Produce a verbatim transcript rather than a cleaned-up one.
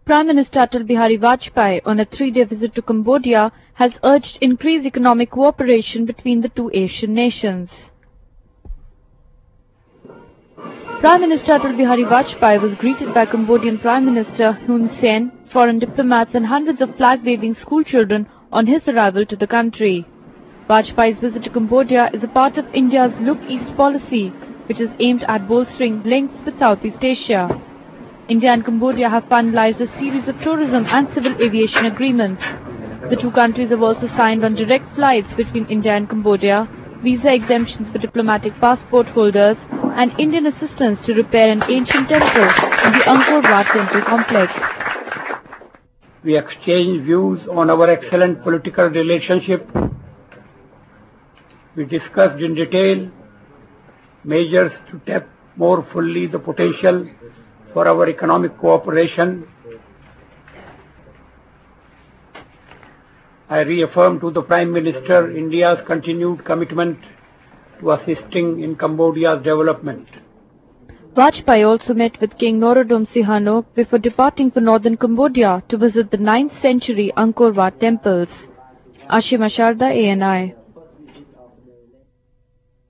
Prime Minister Atal Bihari Vajpayee, on a three-day visit to Cambodia, has urged increased economic cooperation between the two Asian nations. Prime Minister Atal Bihari Vajpayee was greeted by Cambodian Prime Minister Hun Sen, foreign diplomats and hundreds of flag-waving school children on his arrival to the country. Vajpayee's visit to Cambodia is a part of India's Look East policy, which is aimed at bolstering links with Southeast Asia. India and Cambodia have finalized a series of tourism and civil aviation agreements. The two countries have also signed on direct flights between India and Cambodia, visa exemptions for diplomatic passport holders, and Indian assistance to repair an ancient temple in the Angkor Wat temple complex. We exchanged views on our excellent political relationship. We discussed in detail measures to tap more fully the potential for our economic cooperation. I reaffirm to the Prime Minister India's continued commitment to assisting in Cambodia's development. Vajpayee also met with King Norodom Sihanouk before departing for northern Cambodia to visit the ninth century Angkor Wat temples. Ashima Sharda, A N I.